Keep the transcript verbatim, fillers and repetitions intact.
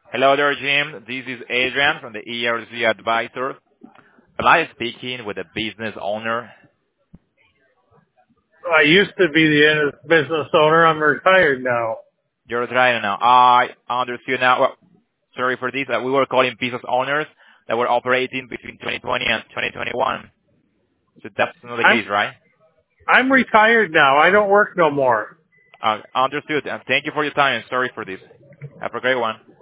Hello there, Jim. This is Adrian from the E R Z Advisor. Am I speaking with a business owner? I used to be the business owner. I'm retired now. You're trying now. I understood now. Well, sorry for this. Uh, we were calling business owners that were operating between twenty twenty and twenty twenty-one. So that's not the I'm case, right? I'm retired now. I don't work no more. Uh, understood. And thank you for your time and sorry for this. Have a great one.